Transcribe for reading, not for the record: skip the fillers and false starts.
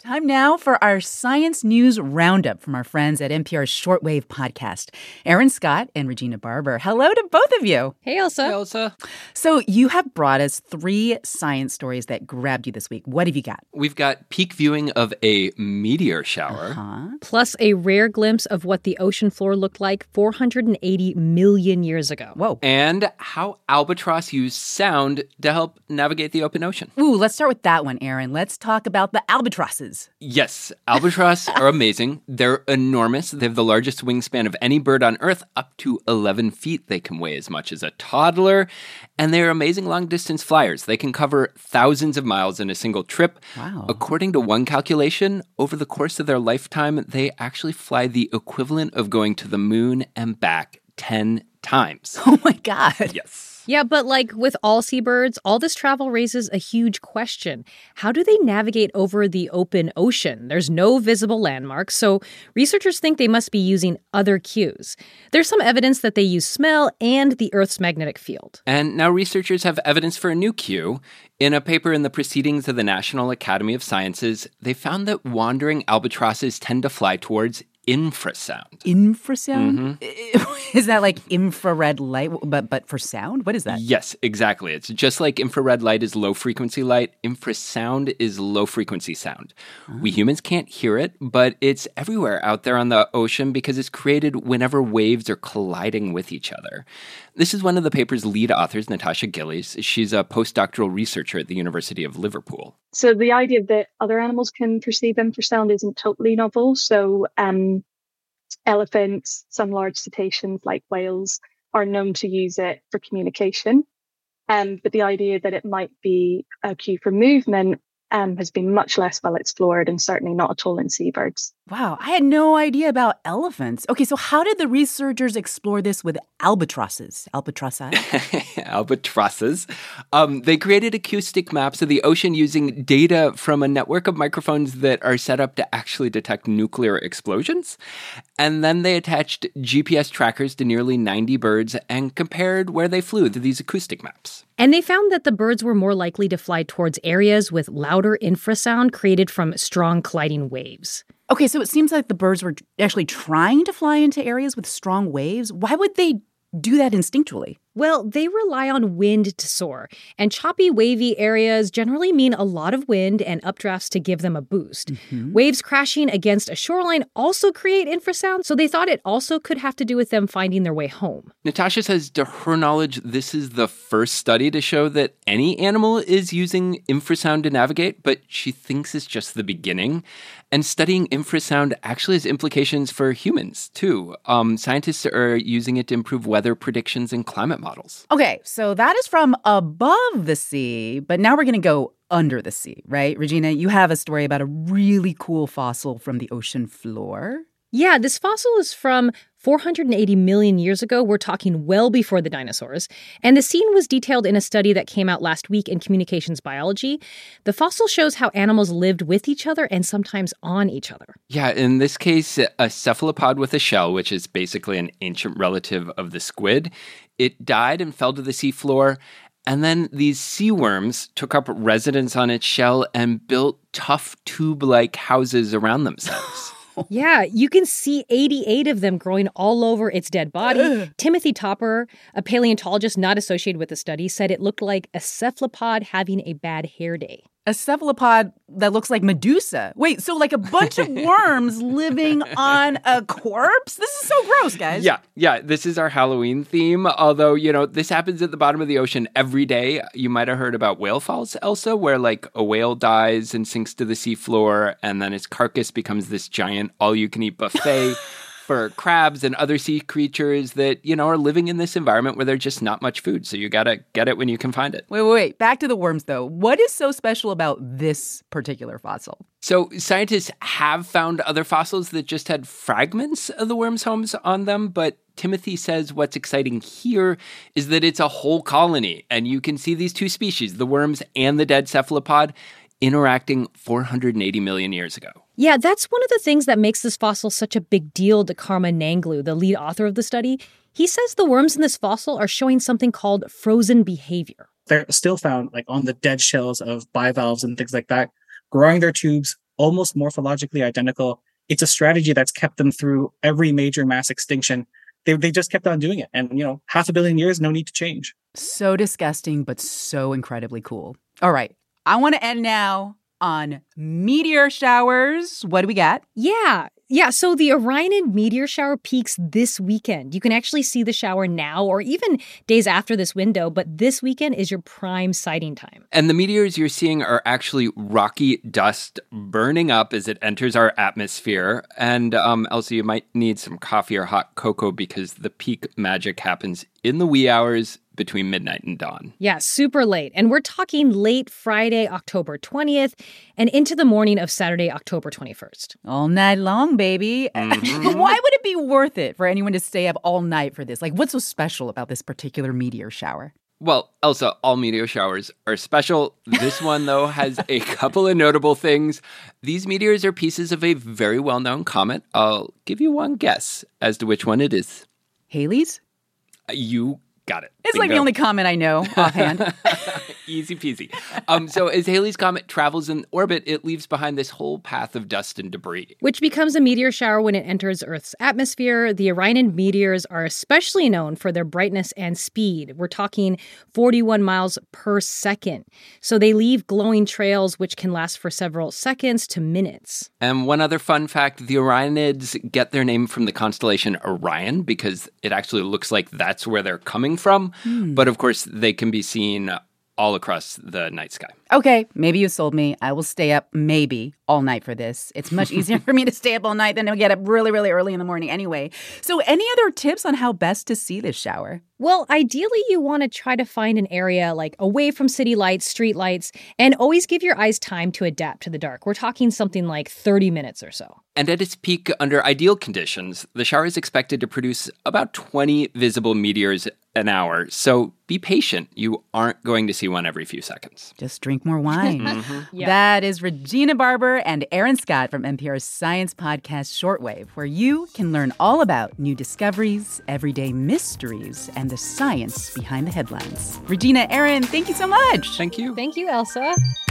Time now for our science news roundup from our friends at NPR's Shortwave podcast. Erin Scott and Regina Barber. Hello to both of you. Hey, Elsa. Hey, Elsa. So you have brought us 3 science stories that grabbed you this week. What have you got? We've got peak viewing of a meteor shower. Plus a rare glimpse of what the ocean floor looked like 480 million years ago. Whoa. And how albatross use sound to help navigate the open ocean. Ooh, let's start with that one, Erin. Let's talk about the albatrosses. Yes, albatross are amazing. They're enormous. They have the largest wingspan of any bird on Earth, up to 11 feet. They can weigh as much as a toddler. And they're amazing long-distance flyers. They can cover thousands of miles in a single trip. Wow. According to one calculation, over the course of their lifetime, they actually fly the equivalent of going to the moon and back 10 times. Oh, my God. Yes. Yeah, but like with all seabirds, all this travel raises a huge question. How do they navigate over the open ocean? There's no visible landmarks, so researchers think they must be using other cues. There's some evidence that they use smell and the Earth's magnetic field. And now researchers have evidence for a new cue. In a paper in the Proceedings of the National Academy of Sciences, they found that wandering albatrosses tend to fly towards infrasound. Infrasound? Is that like infrared light, but for sound? What is that? Yes, exactly. It's just like infrared light is low-frequency light, infrasound is low-frequency sound. We humans can't hear it, but it's everywhere out there on the ocean because it's created whenever waves are colliding with each other. This is one of the paper's lead authors, Natasha Gillies. She's a postdoctoral researcher at the University of Liverpool. So the idea that other animals can perceive infrasound isn't totally novel. So elephants, some large cetaceans like whales are known to use it for communication. But the idea that it might be a cue for movement has been much less well explored and certainly not at all in seabirds. Wow, I had no idea about elephants. Okay, so how did the researchers explore this with albatrosses? Albatrossi? Albatrosses. They created acoustic maps of the ocean using data from a network of microphones that are set up to actually detect nuclear explosions. And then they attached GPS trackers to nearly 90 birds and compared where they flew to these acoustic maps. And they found that the birds were more likely to fly towards areas with louder infrasound created from strong colliding waves. Okay, so it seems like the birds were actually trying to fly into areas with strong waves. Why would they do that instinctually? Well, they rely on wind to soar, and choppy, wavy areas generally mean a lot of wind and updrafts to give them a boost. Waves crashing against a shoreline also create infrasound, so they thought it also could have to do with them finding their way home. Natasha says, to her knowledge, this is the first study to show that any animal is using infrasound to navigate, but she thinks it's just the beginning. And studying infrasound actually has implications for humans, too. Scientists are using it to improve weather predictions and climate models. Okay, so that is from above the sea, but now we're going to go under the sea, right? Regina, you have a story about a really cool fossil from the ocean floor. Yeah, this fossil is from 480 million years ago. We're talking well before the dinosaurs. And the scene was detailed in a study that came out last week in Communications Biology. The fossil shows how animals lived with each other and sometimes on each other. Yeah, in this case, a cephalopod with a shell, which is basically an ancient relative of the squid, it died and fell to the seafloor. And then these sea worms took up residence on its shell and built tough tube-like houses around themselves. Yeah, you can see 88 of them growing all over its dead body. Timothy Topper, a paleontologist not associated with the study, said it looked like a cephalopod having a bad hair day. A cephalopod that looks like Medusa. Wait, so like a bunch of worms living on a corpse? This is so gross, guys. Yeah, this is our Halloween theme. Although, this happens at the bottom of the ocean every day. You might have heard about whale falls, Elsa, where like a whale dies and sinks to the seafloor, and then its carcass becomes this giant all-you-can-eat buffet for crabs and other sea creatures that, are living in this environment where there's just not much food. So you got to get it when you can find it. Wait. Back to the worms, though. What is so special about this particular fossil? So scientists have found other fossils that just had fragments of the worms' homes on them, but Timothy says what's exciting here is that it's a whole colony, and you can see these two species, the worms and the dead cephalopod, interacting 480 million years ago. Yeah, that's one of the things that makes this fossil such a big deal to Karma Nanglu, the lead author of the study. He says the worms in this fossil are showing something called frozen behavior. They're still found on the dead shells of bivalves and things like that, growing their tubes almost morphologically identical. It's a strategy that's kept them through every major mass extinction. They just kept on doing it. And, 500 million years, no need to change. So disgusting, but so incredibly cool. All right. I want to end now on meteor showers. What do we got? Yeah, so the Orionid meteor shower peaks this weekend. You can actually see the shower now or even days after this window, but this weekend is your prime sighting time. And the meteors you're seeing are actually rocky dust burning up as it enters our atmosphere. And Elsa, you might need some coffee or hot cocoa because the peak magic happens in the wee hours between midnight and dawn. Yeah, super late. And we're talking late Friday, October 20th, and into the morning of Saturday, October 21st. All night long, baby. Mm-hmm. Why would it be worth it for anyone to stay up all night for this? Like, what's so special about this particular meteor shower? Well, Elsa, all meteor showers are special. This one, though, has a couple of notable things. These meteors are pieces of a very well-known comet. I'll give you one guess as to which one it is. Halley's? You got it. It's like the only comment I know offhand. Easy peasy. So as Halley's Comet travels in orbit, it leaves behind this whole path of dust and debris, which becomes a meteor shower when it enters Earth's atmosphere. The Orionid meteors are especially known for their brightness and speed. We're talking 41 miles per second. So they leave glowing trails which can last for several seconds to minutes. And one other fun fact, the Orionids get their name from the constellation Orion because it actually looks like that's where they're coming from. But of course, they can be seen all across the night sky. Okay, maybe you sold me. I will stay up maybe all night for this. It's much easier for me to stay up all night than to get up really, really early in the morning anyway. So any other tips on how best to see this shower? Well, ideally, you want to try to find an area like away from city lights, street lights, and always give your eyes time to adapt to the dark. We're talking something like 30 minutes or so. And at its peak, under ideal conditions, the shower is expected to produce about 20 visible meteors an hour. So be patient. You aren't going to see one every few seconds. Just drink more wine. Yeah. That is Regina Barber and Aaron Scott from NPR's science podcast Shortwave, where you can learn all about new discoveries, everyday mysteries, and the science behind the headlines. Regina, Aaron, thank you so much. Thank you. Thank you, Elsa.